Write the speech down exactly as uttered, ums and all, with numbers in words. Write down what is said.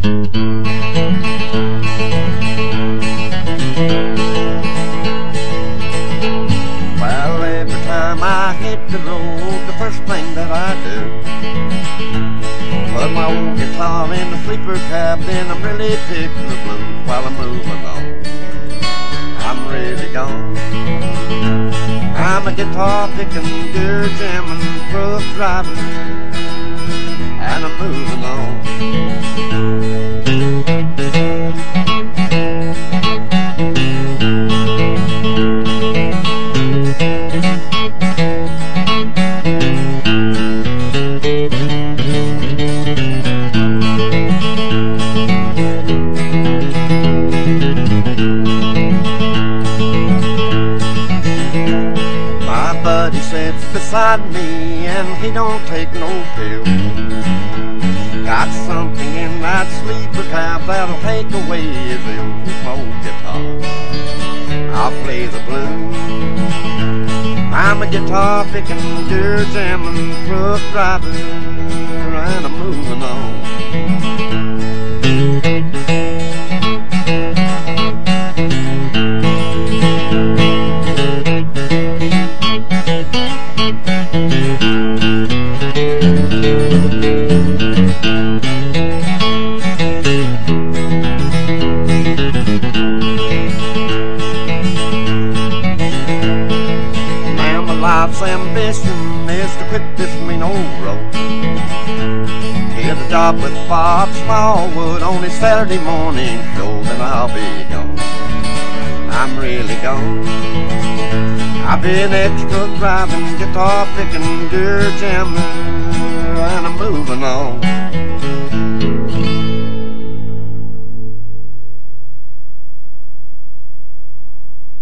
Well, every time I hit the road, the first thing that I do, put my old guitar in the sleeper cab, then I'm really picking the blues while I'm moving on. I'm really gone. I'm a guitar picking, gear jamming, truck driving, and I'm moving on. My buddy sits beside me and he don't take no pill. Got something in that sleeper cab that'll take away his ill. With my old guitar, I'll play the blues. I'm a guitar picking, gear jamming, truck driving, and I'm moving on. Now my life's ambition is to quit this mean old road. Get a job with Bob Smallwood on his Saturday morning show, then I'll be gone. I'm really gone. I've been extra driving, guitar picking, gear jamming, and I'm moving on.